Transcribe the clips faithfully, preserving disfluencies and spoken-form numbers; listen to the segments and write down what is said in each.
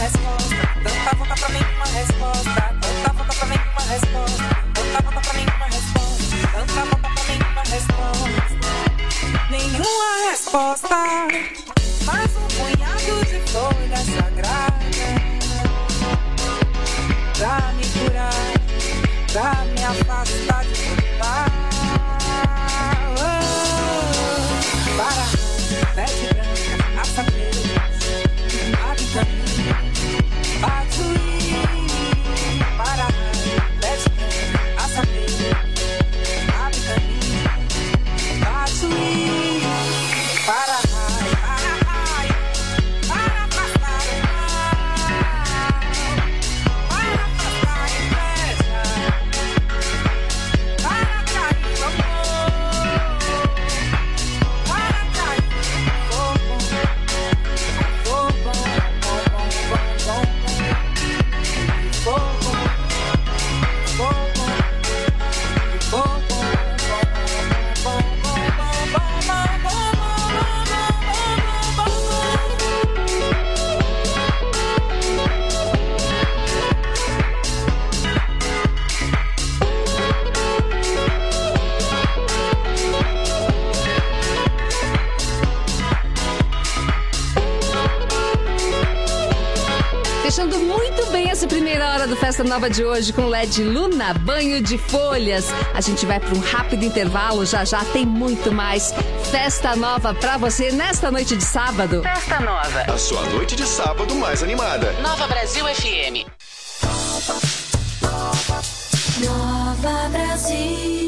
resposta. Tanta volta pra mim uma resposta. Tanta volta pra mim uma resposta. Tanta volta pra mim uma resposta. Tanta volta pra mim uma resposta. Nenhuma resposta. Mais um punhado de folhas sagradas pra me curar, pra me afastar de voltar. Oh, para pele branca, a saber, a vitamina, Batuí. Para pele branca, a saber, a vitamina, Batuí. Para Fechando muito bem essa primeira hora do Festa Nova de hoje com L E D Luna, banho de folhas. A gente vai para um rápido intervalo, já já tem muito mais Festa Nova pra você nesta noite de sábado. Festa Nova, a sua noite de sábado mais animada. Nova Brasil F M. Nova Brasil.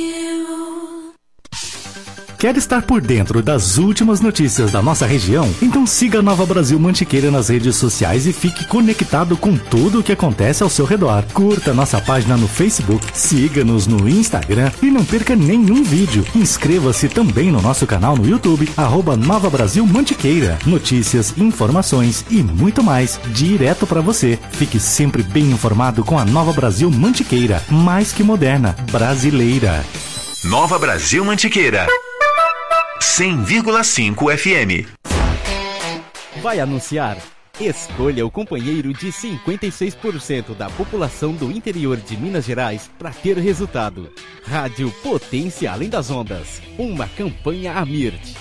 Quer estar por dentro das últimas notícias da nossa região? Então siga a Nova Brasil Mantiqueira nas redes sociais e fique conectado com tudo o que acontece ao seu redor. Curta nossa página no Facebook, siga-nos no Instagram e não perca nenhum vídeo. Inscreva-se também no nosso canal no YouTube, arroba Nova Brasil Mantiqueira. Notícias, informações e muito mais, direto para você. Fique sempre bem informado com a Nova Brasil Mantiqueira, mais que moderna, brasileira. Nova Brasil Mantiqueira. cem vírgula cinco F M. Vai anunciar? Escolha o companheiro de cinquenta e seis por cento da população do interior de Minas Gerais para ter resultado. Rádio Potência Além das Ondas. Uma campanha Amirt.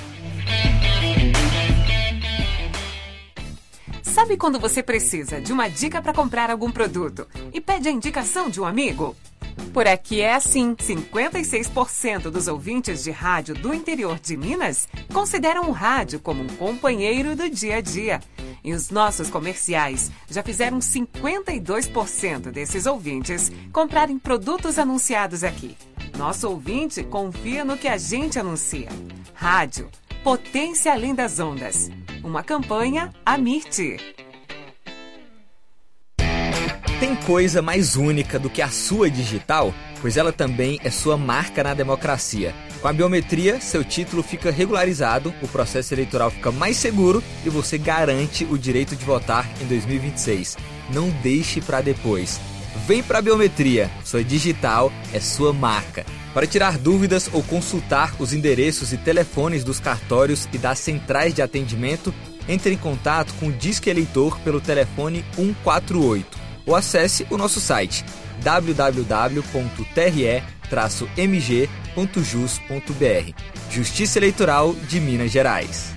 Sabe quando você precisa de uma dica para comprar algum produto e pede a indicação de um amigo? Por aqui é assim, cinquenta e seis por cento dos ouvintes de rádio do interior de Minas consideram o rádio como um companheiro do dia a dia. E os nossos comerciais já fizeram cinquenta e dois por cento desses ouvintes comprarem produtos anunciados aqui. Nosso ouvinte confia no que a gente anuncia. Rádio, Potência Além das Ondas. Uma campanha Amirt. Tem coisa mais única do que a sua digital? Pois ela também é sua marca na democracia. Com a biometria, seu título fica regularizado, o processo eleitoral fica mais seguro e você garante o direito de votar em dois mil e vinte e seis. Não deixe para depois. Vem para a biometria, sua digital é sua marca. Para tirar dúvidas ou consultar os endereços e telefones dos cartórios e das centrais de atendimento, entre em contato com o Disque Eleitor pelo telefone cento e quarenta e oito. Ou acesse o nosso site w w w ponto t r e traço m g ponto jus ponto b r. Justiça Eleitoral de Minas Gerais.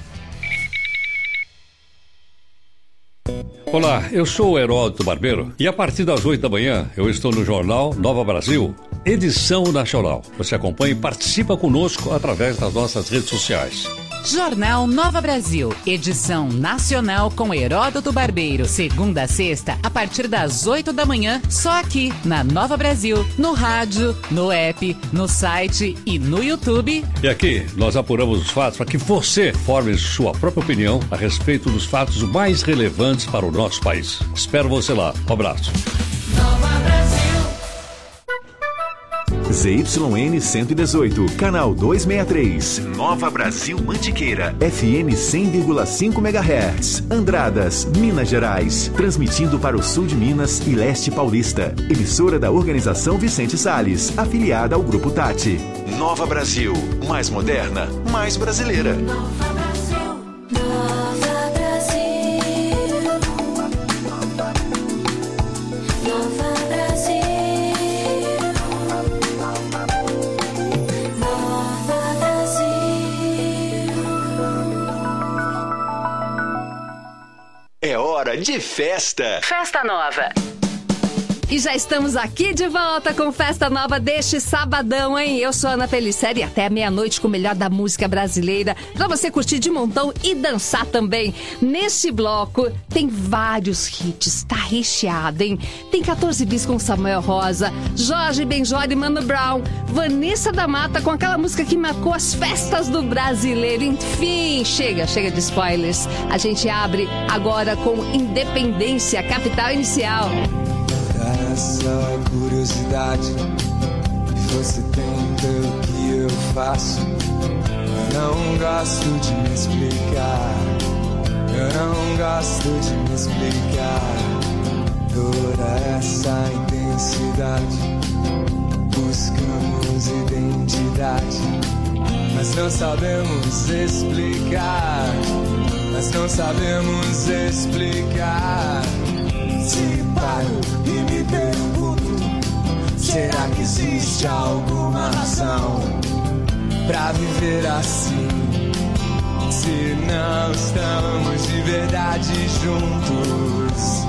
Olá, eu sou o Heródoto Barbeiro e a partir das oito da manhã eu estou no Jornal Nova Brasil, edição nacional. Você acompanha e participa conosco através das nossas redes sociais. Jornal Nova Brasil, edição nacional com Heródoto Barbeiro, segunda a sexta, a partir das oito da manhã, só aqui na Nova Brasil, no rádio, no app, no site e no YouTube. E aqui nós apuramos os fatos para que você forme sua própria opinião a respeito dos fatos mais relevantes para o nosso país. Espero você lá. Um abraço. Nova Brasil. Z Y N cento e dezoito, canal duzentos e sessenta e três, Nova Brasil Mantiqueira, F M cem vírgula cinco megahertz, Andradas, Minas Gerais, transmitindo para o sul de Minas e leste paulista. Emissora da Organização Vicente Salles, afiliada ao Grupo Tati. Nova Brasil, mais moderna, mais brasileira. Nova Brasil. Nova Brasil. hora de festa. Festa Nova. E já estamos aqui de volta com Festa Nova deste sabadão, hein? Eu sou a Ana Pelliceri, até a meia-noite com o melhor da música brasileira, pra você curtir de montão e dançar também. Neste bloco tem vários hits, tá recheado, hein? Tem quatorze bis com Samuel Rosa, Jorge Benjor e Mano Brown, Vanessa da Mata com aquela música que marcou as festas do brasileiro. Enfim, chega, chega de spoilers. A gente abre agora com Independência, Capital Inicial. Essa curiosidade que você tem pelo que eu faço, eu não gosto de me explicar, eu não gosto de me explicar. Toda essa intensidade, buscamos identidade, mas não sabemos explicar, mas não sabemos explicar. Se paro e me pergunto, será que existe alguma razão pra viver assim? Se não estamos de verdade juntos,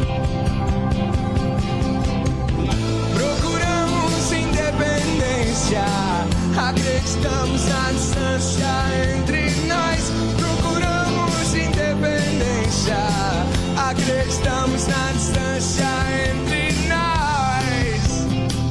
procuramos independência, acreditamos na distância entre nós. Procuramos independência, acreditamos na distância entre nós.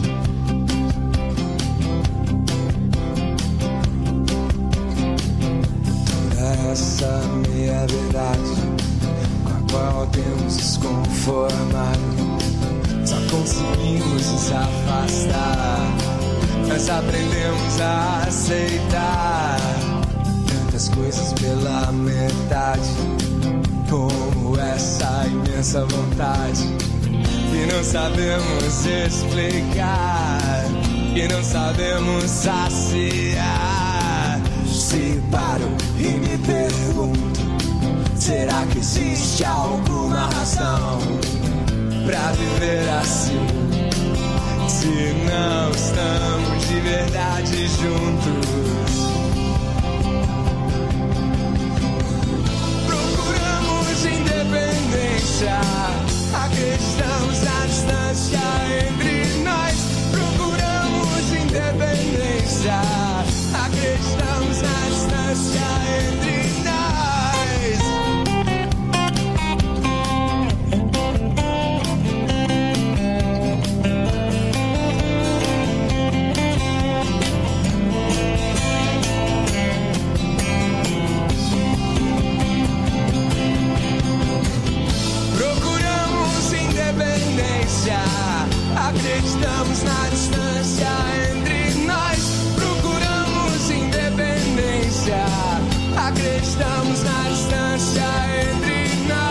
Toda essa meia verdade com a qual temos nos conformado, só conseguimos nos afastar. Nós aprendemos a aceitar tantas coisas pela metade, como essa imensa vontade que não sabemos explicar, que não sabemos saciar. Se paro e me pergunto, será que existe alguma razão pra viver assim? Se não estamos de verdade juntos, independência, acreditamos na distância entre nós. Procuramos independência, acreditamos na distância entre nós. Acreditamos na distância entre nós. Procuramos independência, acreditamos na distância entre nós.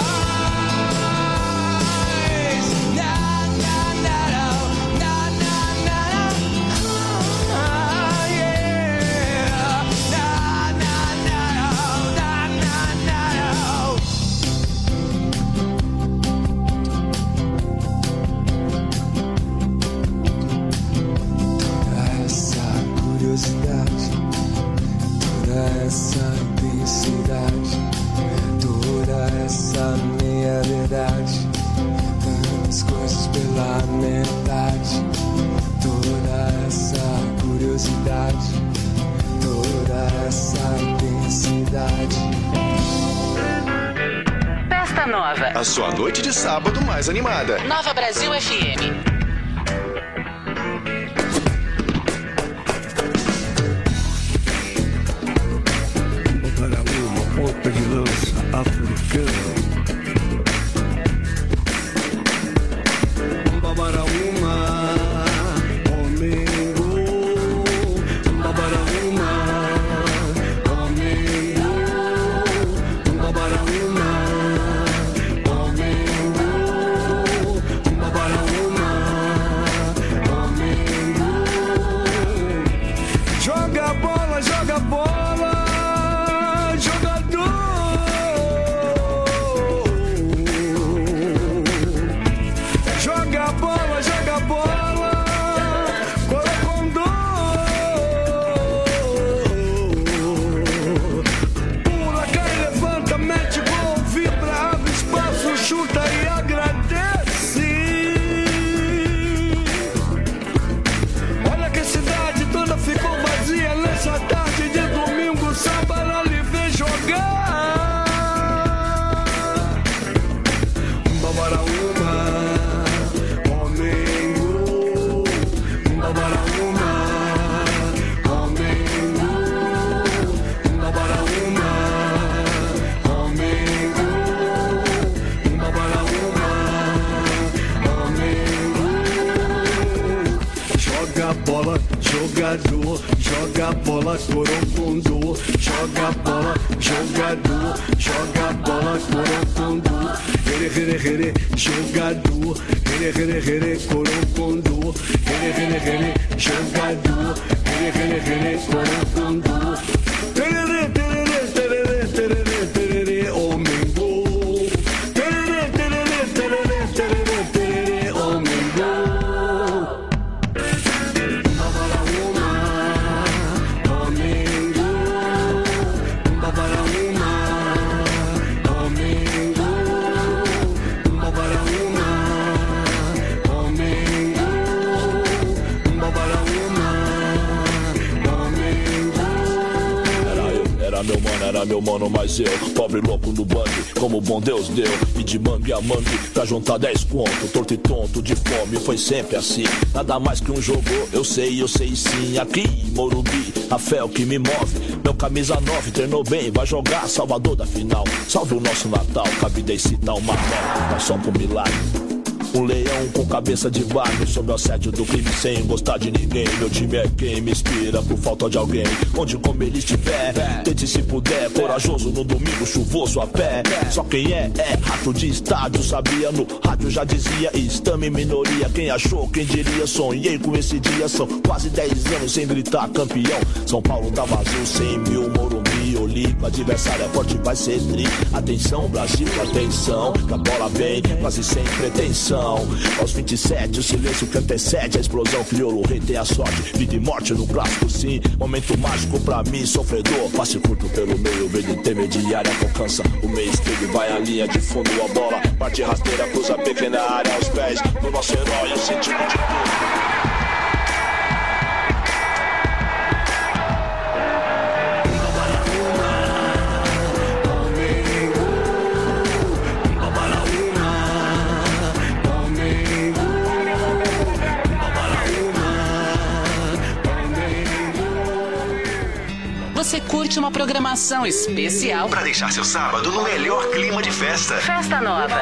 Na, na, na, na, na, na, na, yeah. Na, na, na, na, na, na. Curiosidade, toda essa intensidade, toda essa meia verdade, tantas coisas pela metade, toda essa curiosidade, toda essa intensidade. Festa Nova. A sua noite de sábado mais animada. Nova Brasil F M. Ponta de lança africana. Babaraúma, Omengo. Babaraúma, Omengo. Babaraúma, Omengo. Babaraúma. bola, corocondô. Joga bola, jogador. Joga bola, corocondô. Here, here, here, jogador. Here, here, here, corocondô. Here, here, here, jogador. Here, here, here, corocondô. Tererê, tererê, tererê, tererê, tererê, homem gol. Tererê, tererê, tererê, tererê, tererê, homem gol. Babalaúma, homem gol. Babalaúma, homem gol. Babalaúma, homem gol. Babalaúma, homem gol. Era eu, era meu mano, era meu mano, mas eu pobre louco no bang, como o bom Deus deu. E de mangue a mangue, pra juntar dez conto. Torto e tonto, de fome, foi sempre assim. Nada mais que um jogo, eu sei, eu sei sim. Aqui, Morumbi, a fé é o que me move. Meu camisa nove, treinou bem, vai jogar Salvador da final. Salve o nosso Natal, cabida e citar uma nota, mas só pro milagre. Um leão com cabeça de barro, sob o assédio do crime sem gostar de ninguém. Meu time é quem me inspira por falta de alguém. Onde como ele estiver, tente se puder. Corajoso no domingo, chuvoso a pé. Só quem é, é rato de estádio. Sabia no rádio, já dizia, estamos em minoria. Quem achou, quem diria, sonhei com esse dia. São quase dez anos sem gritar campeão. São Paulo tá vazio, cem mil, Morumbi, Olímpico. Adversário é forte, vai ser tri. Atenção, Brasil, atenção. Que a bola vem, quase sem pretensão. Aos vinte e sete, o silêncio que antecede a explosão. Crioulo, rei tem a sorte, vida e morte no clássico sim. Momento mágico pra mim, sofredor. Passe curto pelo meio, verde intermediária. Alcança o meio esquerdo, vai a linha de fundo. A bola, parte rasteira, cruza pequena área. Aos pés do nosso herói, o sentido de tudo. Você curte uma programação especial para deixar seu sábado no melhor clima de festa. Festa Nova.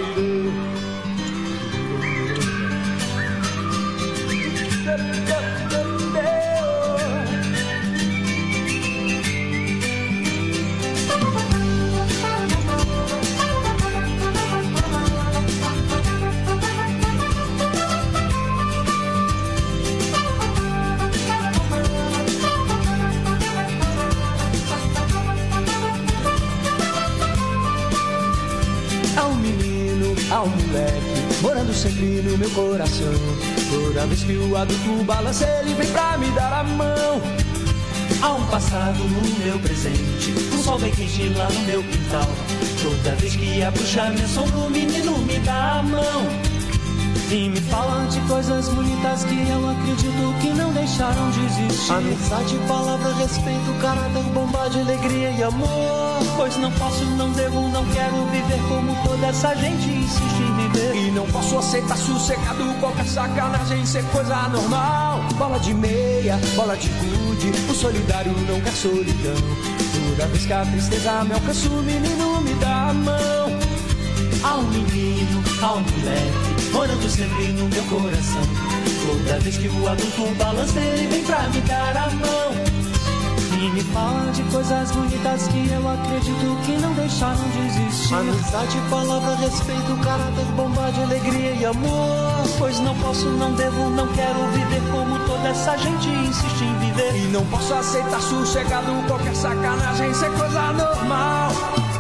Há um moleque morando sempre no meu coração. Toda vez que o adulto balança, ele vem pra me dar a mão. Há um passado no meu presente, um sol bem quente lá no meu quintal. Toda vez que a bruxa me assombra, o menino me dá a mão. E me falam de coisas bonitas que eu acredito que não deixaram de existir. Amizade, palavra, respeito, caráter, bondade, alegria e amor. Pois não posso, não devo, não quero viver como toda essa gente insiste em viver. E não posso aceitar sossegado qualquer sacanagem ser coisa normal. Bola de meia, bola de gude, o solidário não quer solidão. Toda vez que a tristeza me alcança, o menino me dá a mão. Há um menino, há um moleque, morando sempre no meu coração. Toda vez que o adulto balança, ele vem pra me dar a mão. E me fala de coisas bonitas que eu acredito que não deixaram de existir. Amizade, palavra, respeito, caráter, bondade, alegria e amor. Pois não posso, não devo, não quero viver como toda essa gente insiste em viver. E não posso aceitar sossegado qualquer sacanagem ser coisa normal.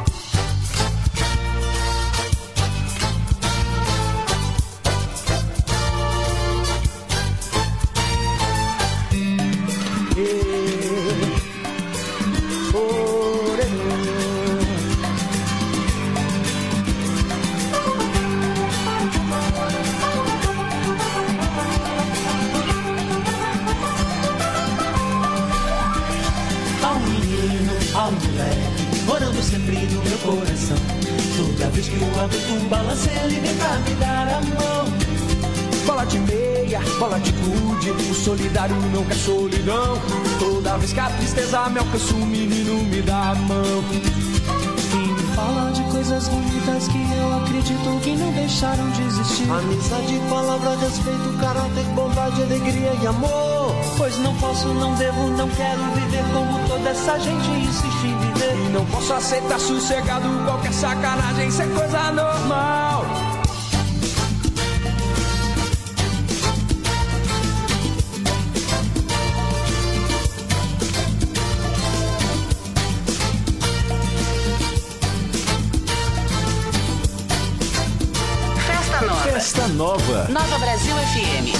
Coração. Toda vez que o adulto balança, ele vem pra me dar a mão. Bola de meia, bola de gude, o solidário não quer solidão. Toda vez que a tristeza me alcança, o menino me dá a mão. E me Fala de coisas bonitas que eu acredito que não deixaram de existir. Amizade, palavra, respeito, caráter, bondade, alegria e amor. Pois não posso, não devo, não quero viver como toda essa gente insiste em viver. E não posso aceitar sossegado qualquer sacanagem, isso é coisa normal. Festa Nova. Nova Brasil F M.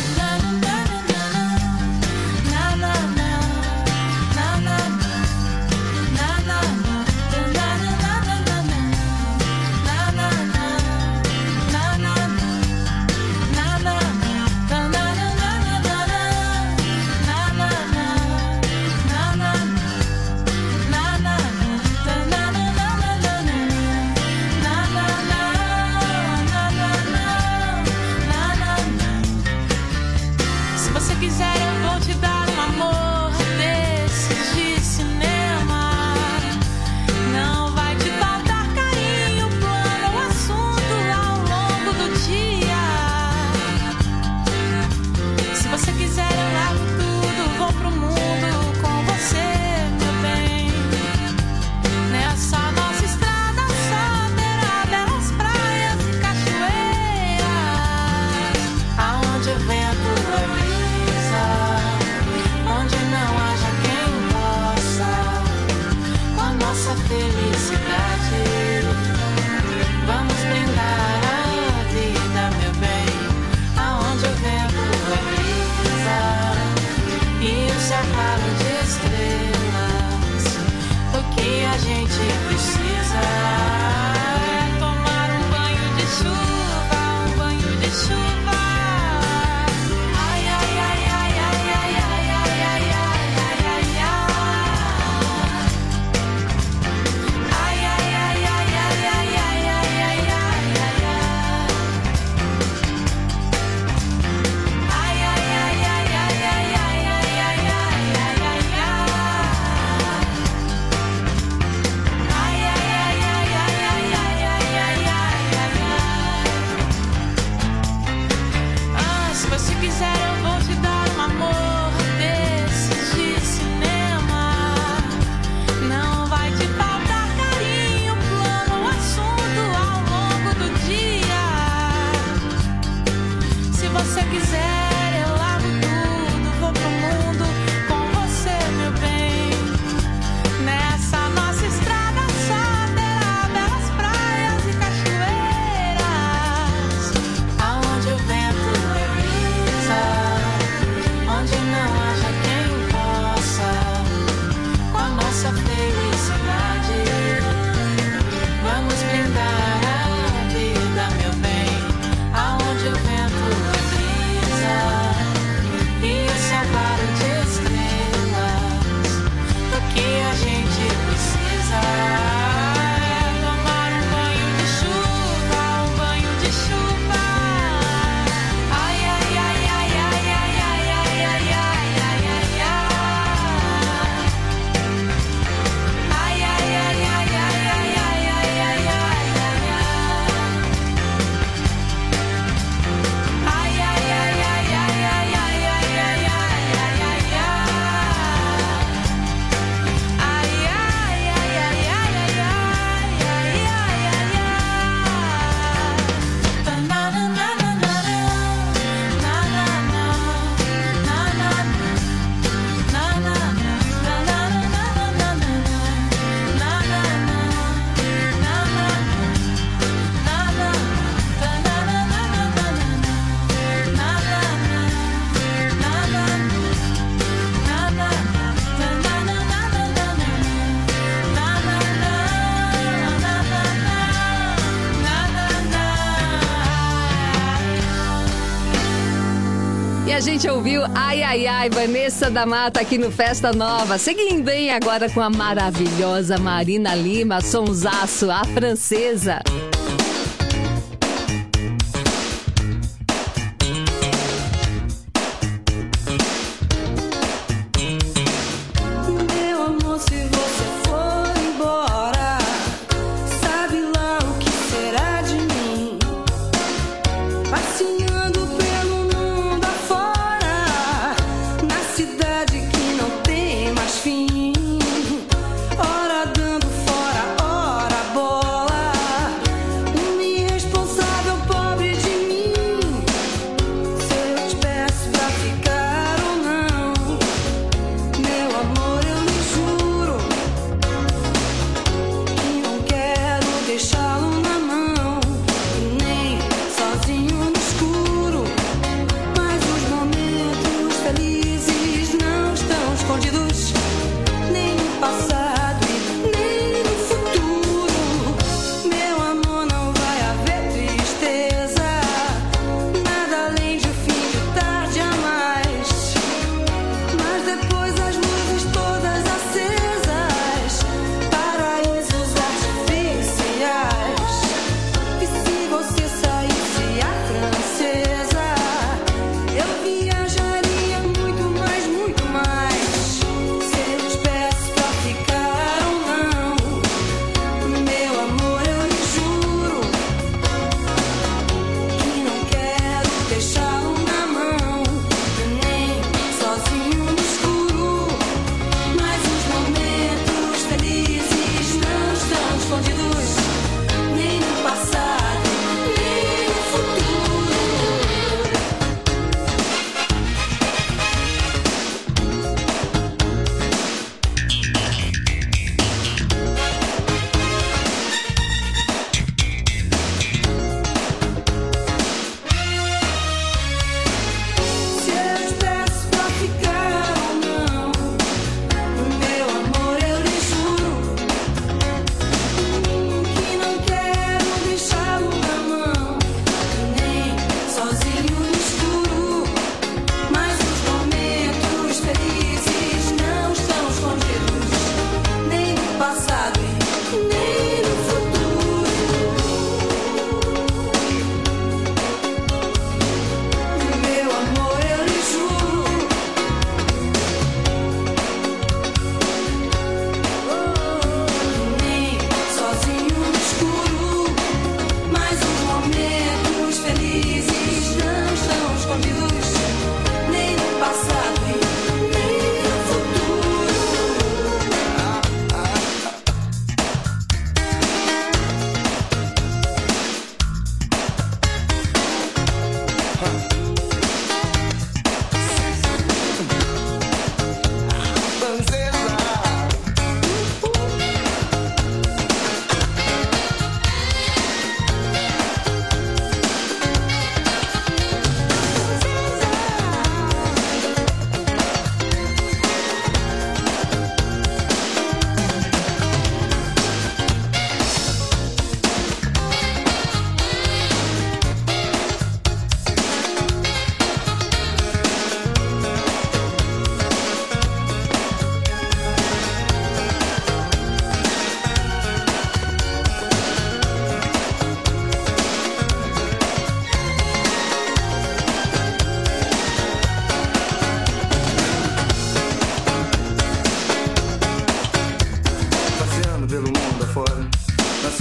A gente ouviu Ai Ai Ai, Vanessa da Mata aqui no Festa Nova. Seguindo, hein, agora com a maravilhosa Marina Lima, sonsaço, a francesa. Meu amor, se você for embora, sabe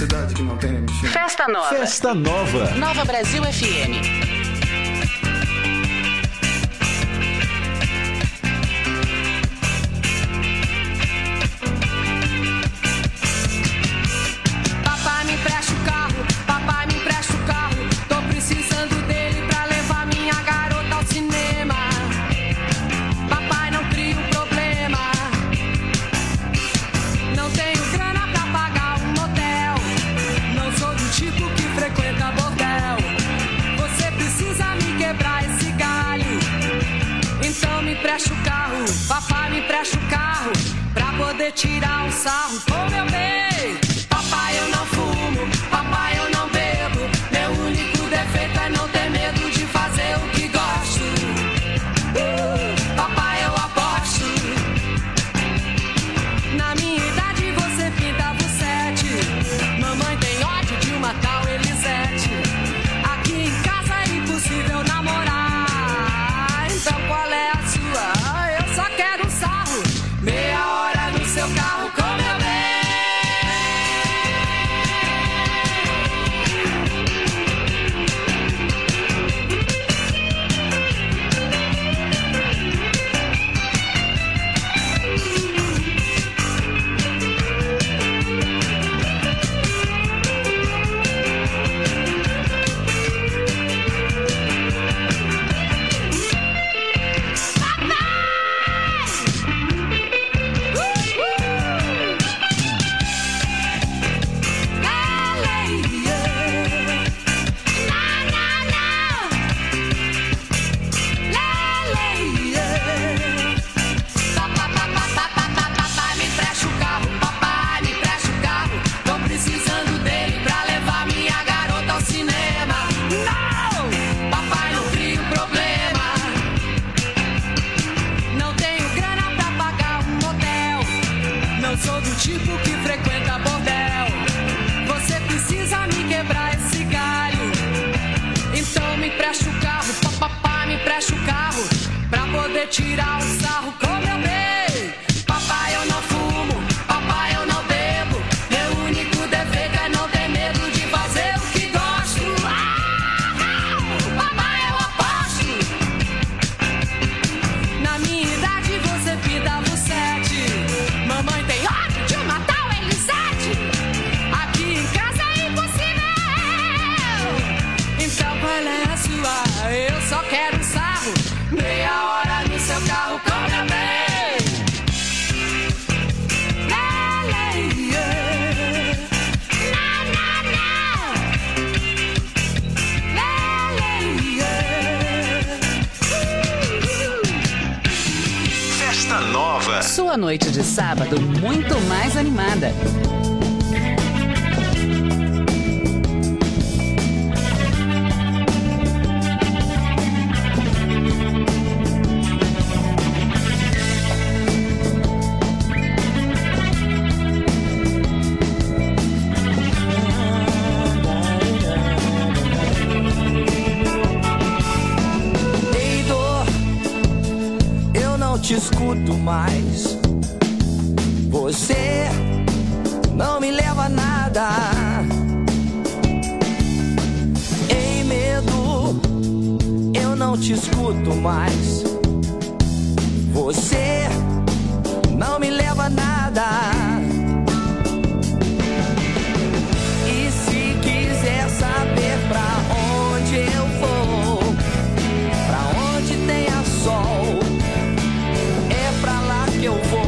cidade que não tem bichinho. Festa Nova. Festa Nova. Nova Brasil F M. Papai, me empresta o carro. Papai, me empresta o carro. Tô precisando dele pra levar minha garota ao cinema. Papai, não cria um problema. Não tenho grana pra pagar um motel. Não sou do tipo que frequenta bordel. Você precisa me quebrar esse galho. Então me empresta o carro. Papai, me empresta o carro pra poder tirar um sarro com meu bem. Papai, eu não fumo. Papai, eu não bebo. Meu único defeito é não ter medo de fazer o que gosto. Uh, papai, eu aposto. Na minha idade você pintava o sete. Mamãe tem ódio de uma tal Elisete. Aqui em casa é impossível namorar. Então qual é a sua? Eu só quero um sarro. Meia hora no seu carro com meu bem. Papai, me empresta o carro. Papai, me empresta o carro. Tô precisando dele pra levar minha garota ao cinema. Não! Papai, não cria um problema. Não tenho grana pra pagar um motel. Não sou do tipo que frequenta bordel. Você precisa me quebrar esse galho. Então me empresta o carro. Papai, me empresta o carro pra poder tirar um sarro com meu bem. Papai, eu não fumo. Papai, eu não bebo. Meu único defeito é não ter medo de fazer o que gosto. Ah, papai, eu aposto. Na minha idade você pintava o sete. Mamãe tem ódio de uma tal Elisete. Aqui em casa é impossível. Então qual é a sua? Eu só quero um sarro. Meia hora no seu carro com meu bem. Festa Nova. Sua noite de sábado muito mais animada. Ei, dor, eu não te escuto mais. Você não me leva a nada. Ei, medo, eu não te escuto mais. Você não me leva a nada. E se quiser saber pra onde eu vou, pra onde tenha sol, é pra lá que eu vou.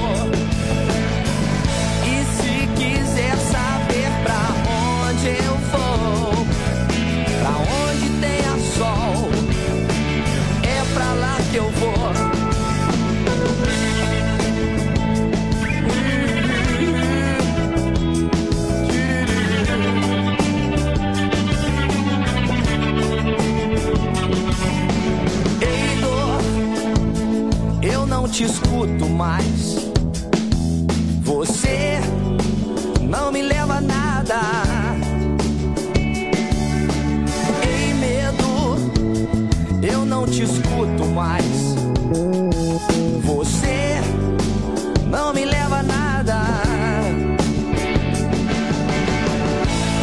E se quiser saber pra onde eu vou, pra onde tenha sol, é pra lá que eu vou. Ei, dor, eu não te escuto mais. Você não me leva a nada. Ei, medo, eu não te escuto mais. Você não me leva a nada.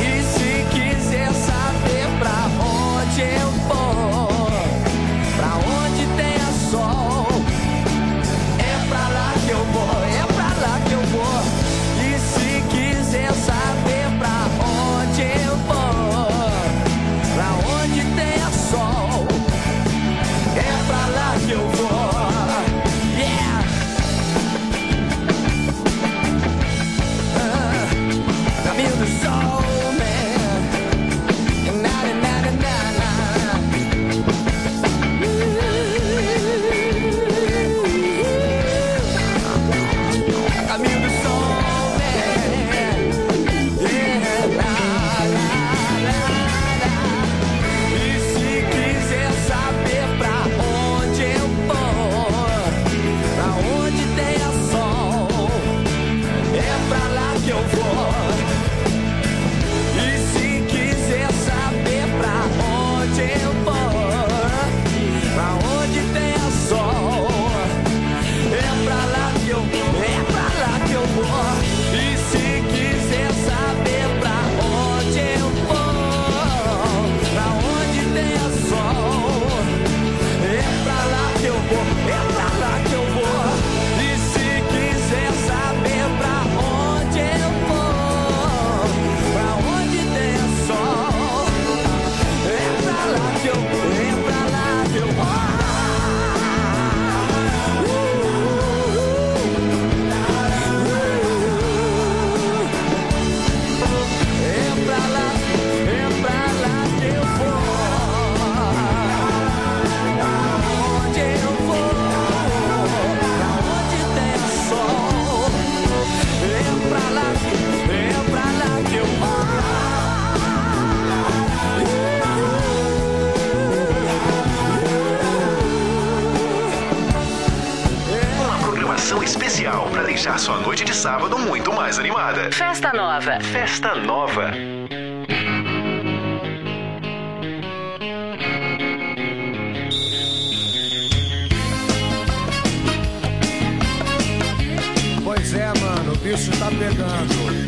muito mais animada. Festa Nova. Festa Nova. Pois é, mano, o bicho tá pegando.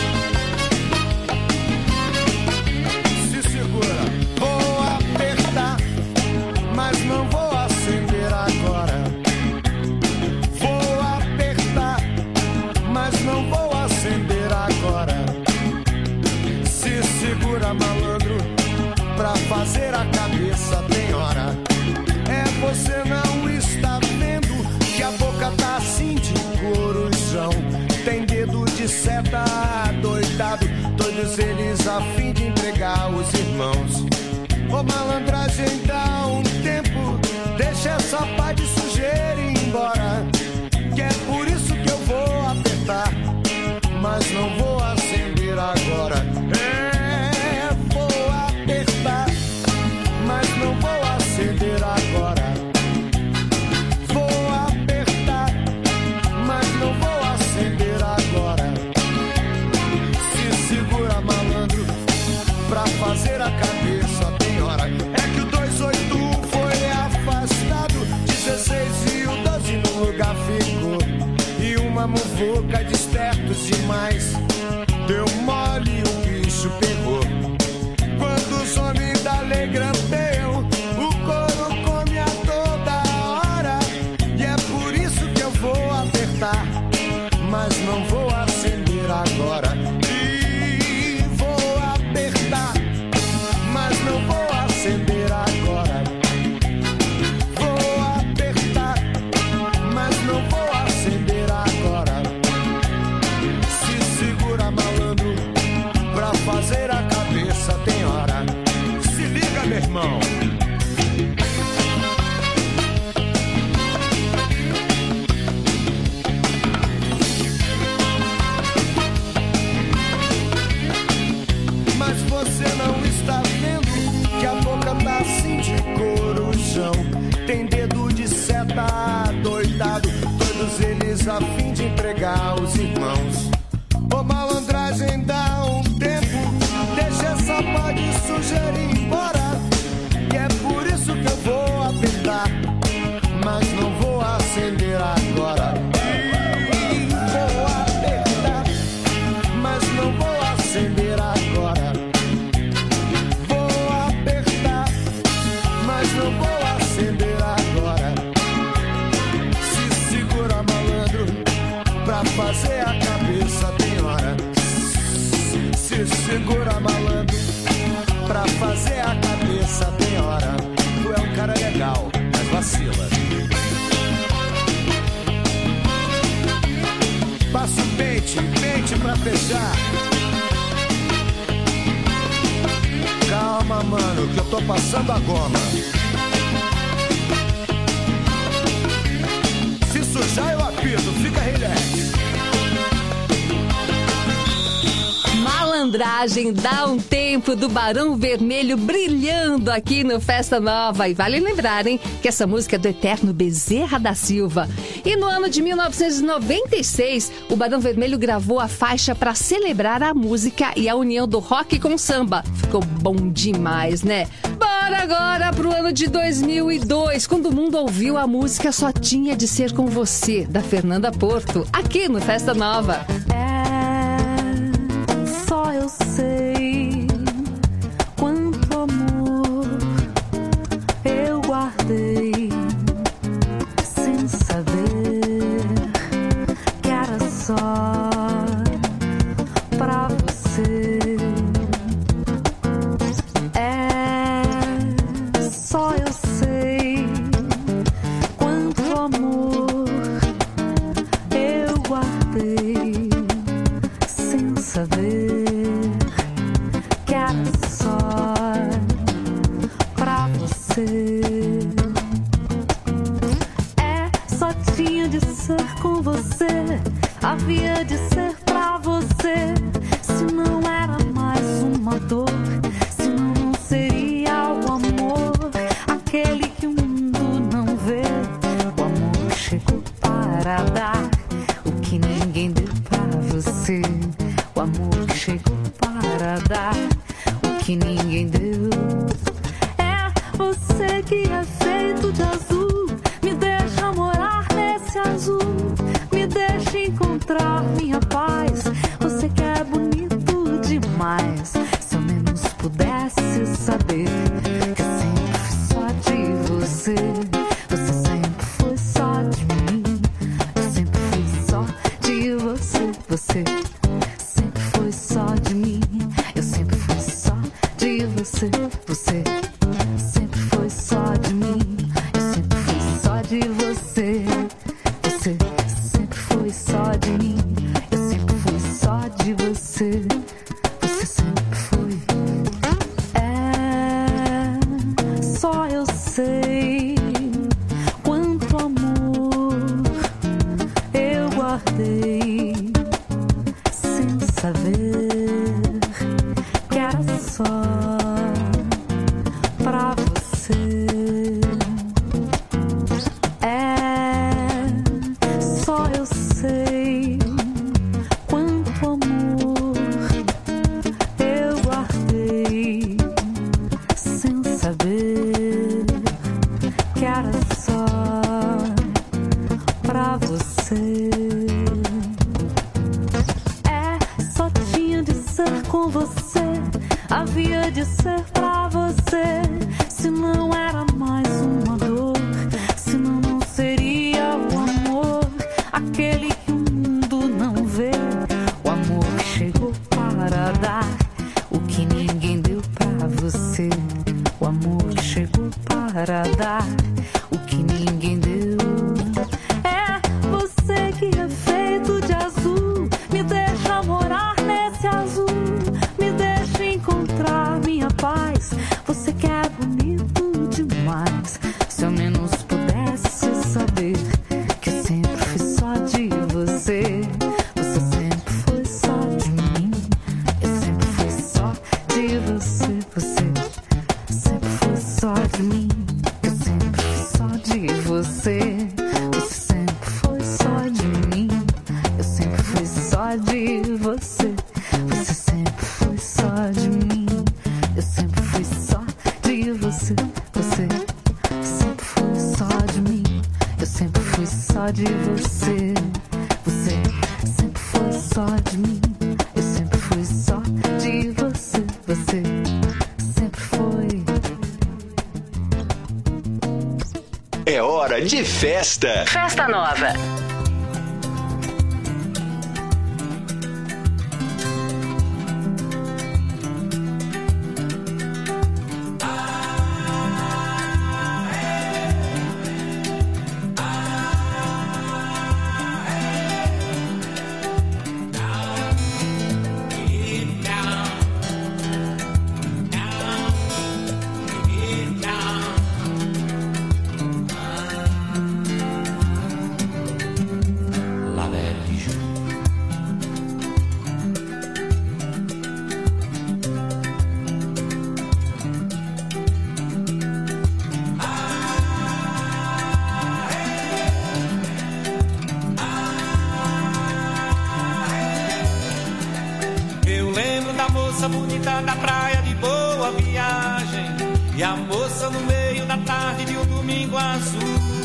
Se segura. Vou apertar, mas não vou acender agora. Vou apertar, mas não vou acender agora. Se segura, malandro, pra fazer a cabeça tem hora. É, você não está vendo que a boca tá assim de corujão. Tem dedo de seta doidado, todos eles a fim de entregar os irmãos. Ô malandragem, dá um tempo, deixa essa pá de sujeira ir embora. Que é por isso que eu vou apertar, mas não vou acender agora. É, vou apertar, mas não vou acender agora. Vou apertar, mas não vou acender agora. Se segura, malandro, pra fazer a cabeça tem hora. É que o duzentos e oitenta e um foi afastado, dezesseis e o doze no lugar ficou. E uma muvuca de espertos demais deu mole e o bicho pegou. Quando os homens da lei grampeiam, o couro come a toda hora. E é por isso que eu vou apertar, mas não vou acender agora. E vou apertar, mas não vou acender agora. Vou apertar, mas não vou acender agora. Se segura, malandro, pra fazer a cabeça tem hora. Se liga, meu irmão. Mas você não está vendo que a boca tá assim de corujão. Tem dedo de seta doidado, todos eles a fim de entregar os irmãos. Ô malandragem, dá um tempo, deixa essa pá de sujeira ir embora. E é por isso que eu vou apertar, mas não vou acender agora. E vou apertar, mas não vou acender agora. Vou apertar, mas não vou acender agora. Se segura, malandro, pra fazer a cabeça tem hora. Se segura, malandro, pra fazer a cabeça tem hora. Tu é um cara legal, mas vacila. Passa o pente, pente pra fechar. Calma, mano, que eu tô passando a goma. Se sujar eu apito, fica relax. Malandragem, dá um tempo do Barão Vermelho brilhando aqui no Festa Nova. E vale lembrar, hein, que essa música é do eterno Bezerra da Silva. E no ano de mil novecentos e noventa e seis, o Barão Vermelho gravou a faixa para celebrar a música e a união do rock com o samba. Ficou bom demais, né? Bora agora pro ano de dois mil e dois, quando o mundo ouviu a música Só Tinha de Ser Com Você, da Fernanda Porto, aqui no Festa Nova. Só eu sei quanto amor eu guardei, sem saber que era só pra você. É, só eu sei quanto amor eu guardei, você. O amor que chegou para dar o que ninguém deu. É você que é feito de azul. Me deixa morar nesse azul. Me deixa encontrar minha paz. Você que é bonito demais. Se eu menos pudesse saber que eu sempre fui só de você. Você sempre foi só de mim. Eu sempre fui só de você. Você sempre foi só de mim. Eu sempre fui só de você. Você sempre foi só de mim. Eu sempre fui só de você. Você sempre foi só de mim. Eu sempre fui só de você. Você sempre foi. É, só eu sei quanto amor eu guardei sem saber que era só pra você. É, só eu sei quanto amor eu guardei sem saber que era só pra você. É, só tinha de ser com você, havia de ser pra você. Se não era mais uma dor, se não, não seria o amor, aquele que o mundo não vê. O amor que chegou para dar o que ninguém deu pra você. O amor que chegou para dar o que ninguém deu. É você que é feito de azul. Me deixa morar nesse azul. Me deixa encontrar minha paz. Você que é bonito demais. Se eu menos pudesse saber que eu sempre fui só de você. Você sempre foi só de mim. Eu sempre fui só de você. Você sempre foi só de mim. Eu sempre fui só de você. Você sempre foi só de mim. Eu sempre fui só de você. Você sempre foi só de mim. Eu sempre fui só de você. Você sempre foi só de mim. Eu sempre fui só de você. Você sempre foi só de mim. Eu sempre fui só de você. Você sempre foi. É hora de festa. Festa Nova. Eu lembro da moça bonita da praia de Boa Viagem, e a moça no meio da tarde de um domingo azul.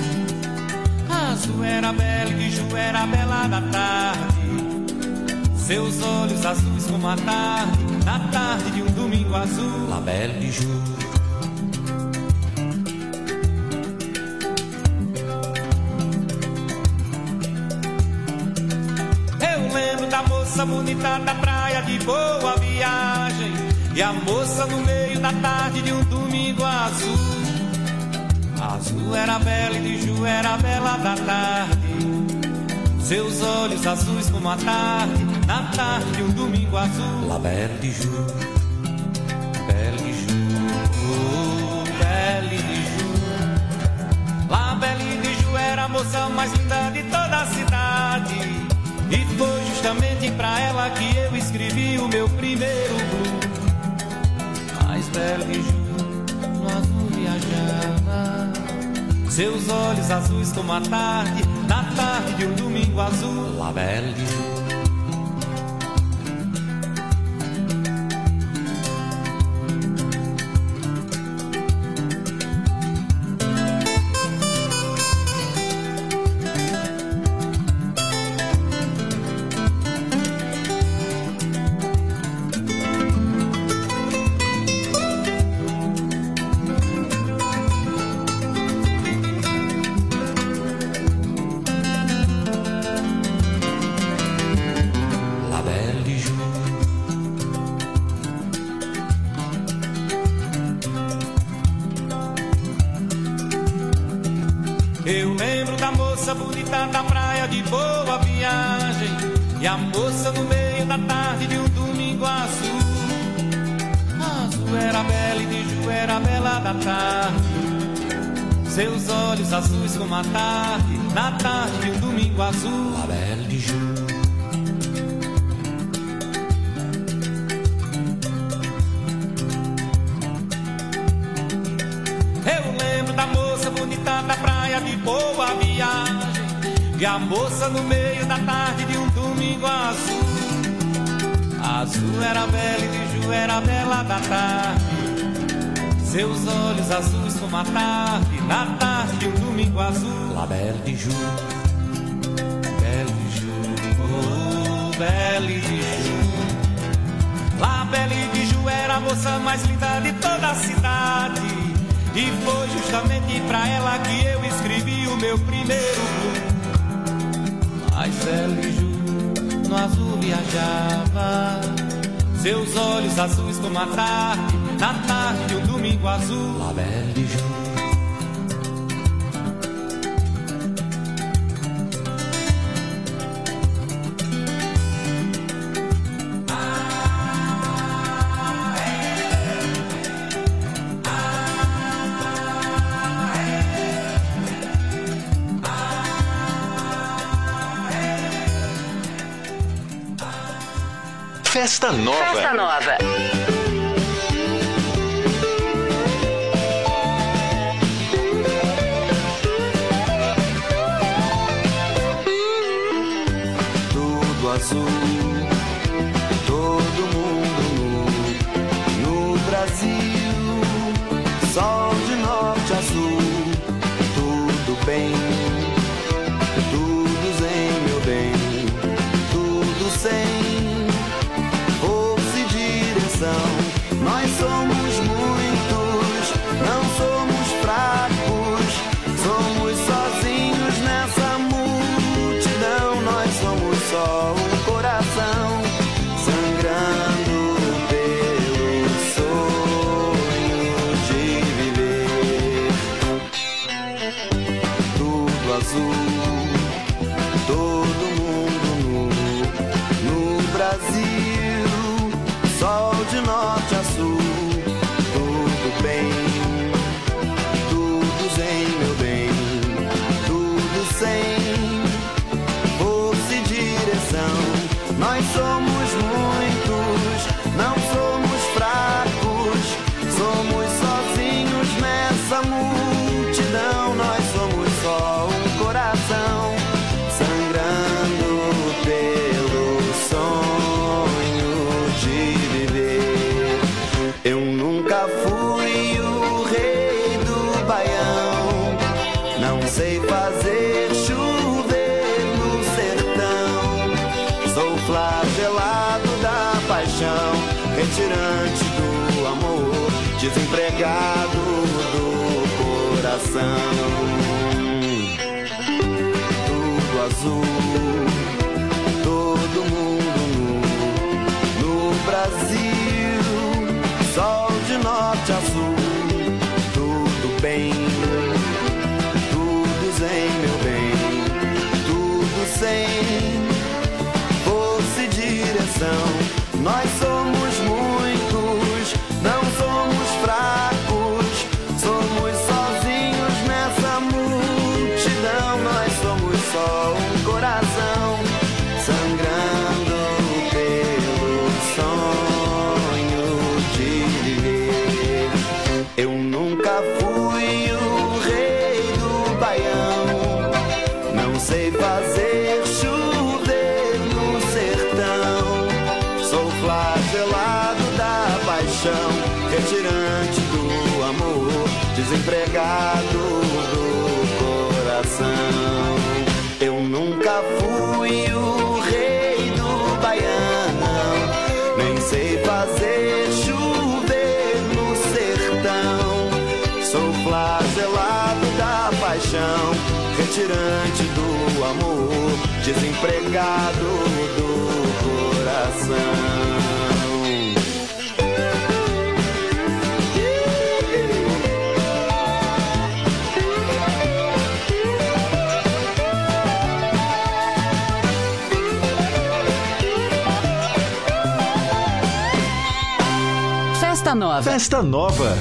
Azul era bela e Biju era bela da tarde, seus olhos azuis como a tarde, na tarde de um domingo azul. La Belle Biju. Eu lembro da moça bonita da praia de Boa Viagem, e a moça no meio da tarde de um domingo azul. Azul era bela e Biju era bela da tarde, seus olhos azuis como a tarde, na tarde de um domingo azul. La Belle Biju, Belle Biju, oh, Belle Biju. La Belle Biju era a moça mais linda de toda a cidade, e foi justamente pra ela que eu escrevi o meu primeiro blues. Mas Belle Biju no azul viajava, seus olhos azuis como a tarde, na tarde de um domingo azul. La Belle Biju, moça bonita da praia de Boa Viagem e a moça no meio da tarde de um domingo azul. Azul era bela e de Ju era bela da tarde, seus olhos azuis como a tarde, na tarde de um domingo azul. A bela de Ju. Da moça bonita da praia de Boa Viagem e a moça no meio da tarde de um domingo azul. Azul era bela e de Ju era bela da tarde, seus olhos azuis como a tarde, na tarde de um domingo azul. La belle de Ju, belle de Ju, oh belle de Ju. La belle de Ju era a moça mais linda de toda a cidade, e foi justamente pra ela que eu escrevi o meu primeiro blues. Mas ela e Ju no azul viajava, seus olhos azuis como a tarde, na tarde de um domingo azul. La belle de Ju. Festa Nova. Festa Nova. Tudo azul, todo mundo nu, no Brasil, sol de norte a sul, tudo bem, tudo zen, meu bem, tudo sem. Nós somos muitos, não somos fracos, somos sozinhos nessa multidão. Nós somos só um coração sangrando pelo sonho de viver. Tudo azul, todo mundo nu, no Brasil, sol de norte a sul, tudo bem, tudo zen, meu bem, tudo sem força e direção. Nós somos muitos, não somos fracos, somos sozinhos nessa multidão. Nós somos só um coração sangrando pelo sonho de viver. Eu nunca fui o rei do Baião, não sei fazer chover no sertão. Sou flagelado da paixão, retirante do amor, desempregado do coração. Tudo azul, todo mundo nu, no Brasil, sol de norte a sul, tudo bem, tudo zen, meu bem, tudo sem força e direção. Nós somos muitos, não somos fracos, somos sozinhos nessa multidão. Nós somos só um coração sangrando pelo sonho de viver. Eu nunca fui o rei do Baião, não sei fazer chover no sertão. Sou flagelado da paixão, retirante do amor, desempregado do coração. Eu nunca fui o rei do Baião, nem sei fazer chover no sertão. Sou flagelado da paixão, retirante do amor, desempregado do coração. Festa Nova. Festa Nova.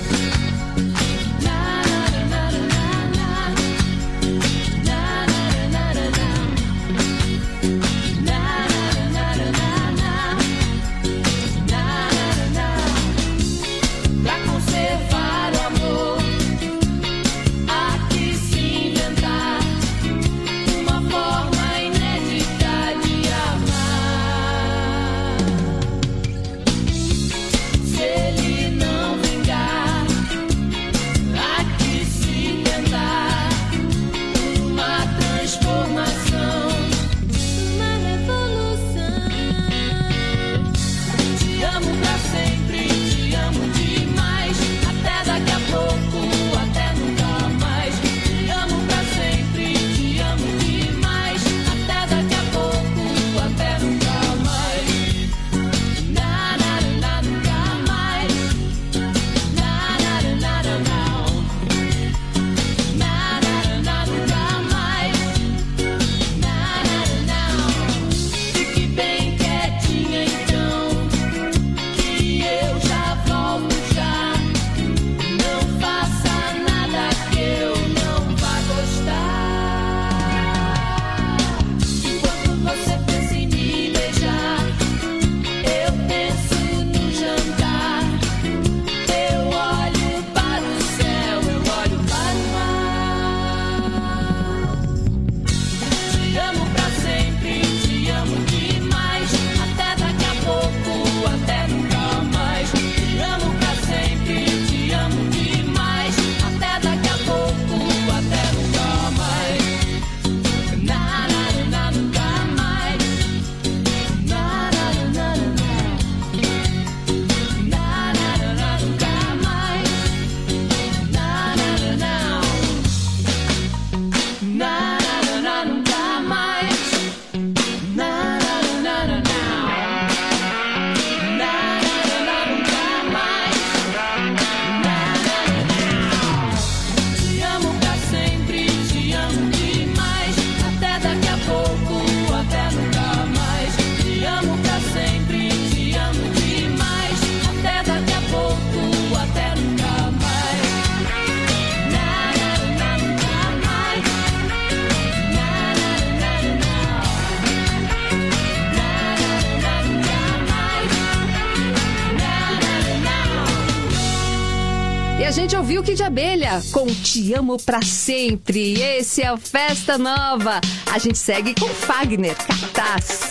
A gente ouviu o Kid de Abelha com Te Amo Pra Sempre. Esse é o Festa Nova. A gente segue com Fagner, Cartaz.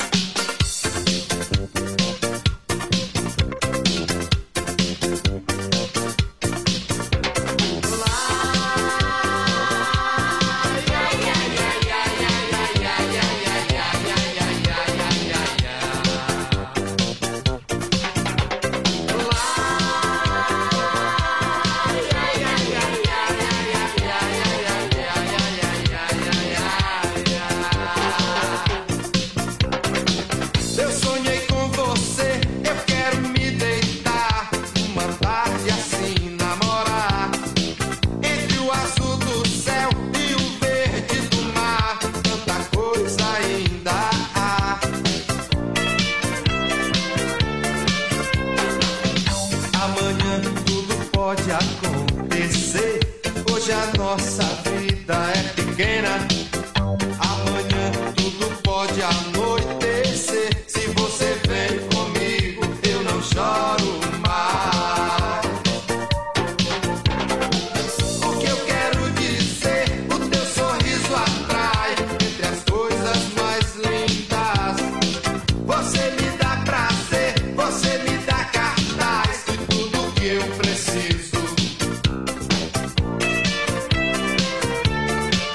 Preciso.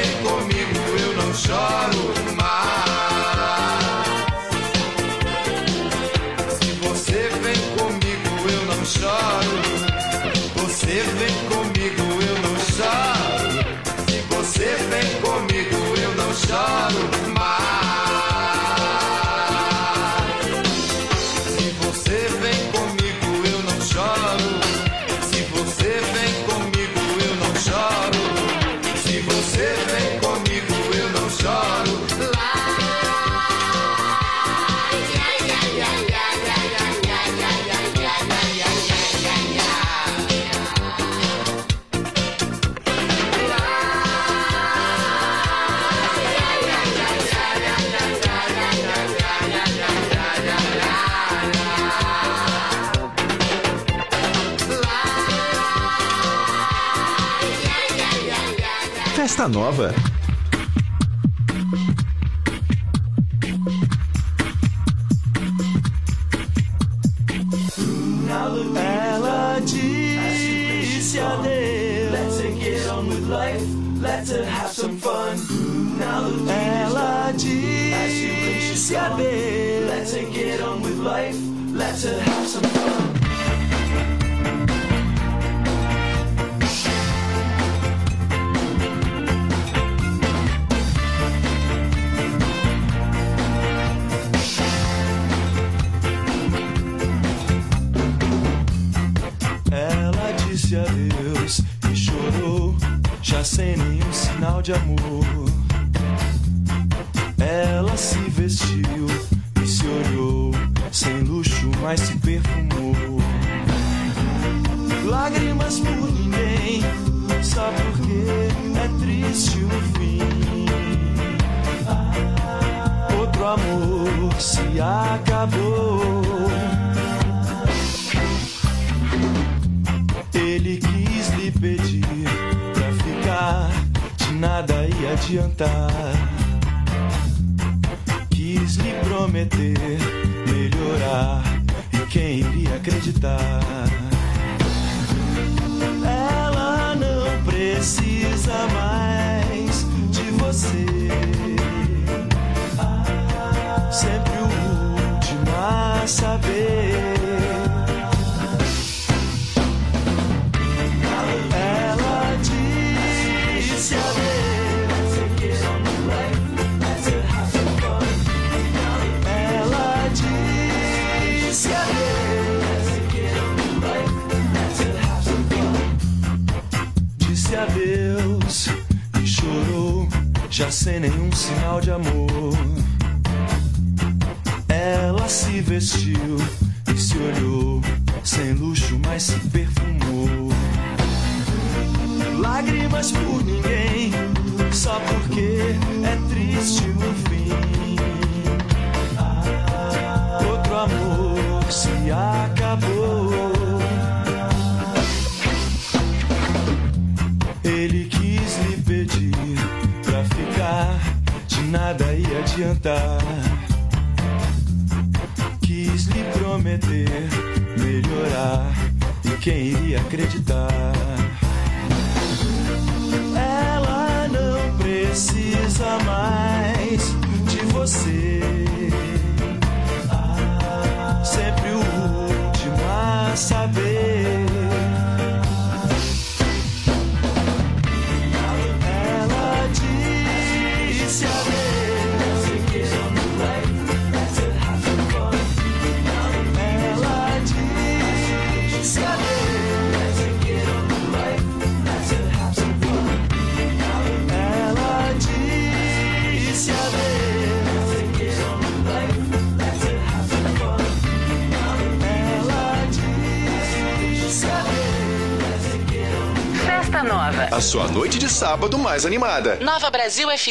vem comigo, eu não choro mais. Se você vem comigo, eu não choro. Você vem comigo, eu não choro. Se você vem comigo, eu não choro mais. Se você vem comigo, eu não choro. Se você vem comigo, eu não choro. Se você vem comigo, eu não choro. Festa Nova. Ela disse adeus. Let's get on with life. Let's have some fun. Ela disse adeus. Let's get on with life. Let's have some fun. Adeus e chorou, já sem nenhum sinal de amor. Ela se vestiu e se olhou, sem luxo, mas se perfumou. Lágrimas por ninguém, só porque é triste o fim. Outro amor se acabou. Ele quis lhe pedir pra ficar, de nada ia adiantar. Quis lhe prometer melhorar, e quem iria acreditar? Ela não precisa mais de você. Sempre o último a saber. Adeus e chorou, já sem nenhum sinal de amor. Ela se vestiu e se olhou, sem luxo, mas se perfumou. Lágrimas por ninguém, só porque é triste o fim. Outro amor se acabou. Ele quis lhe pedir pra ficar, de nada ia adiantar. Quis lhe prometer melhorar, e quem iria acreditar? Ela não precisa mais de você. Sempre o último a saber. A sua noite de sábado mais animada. Nova Brasil F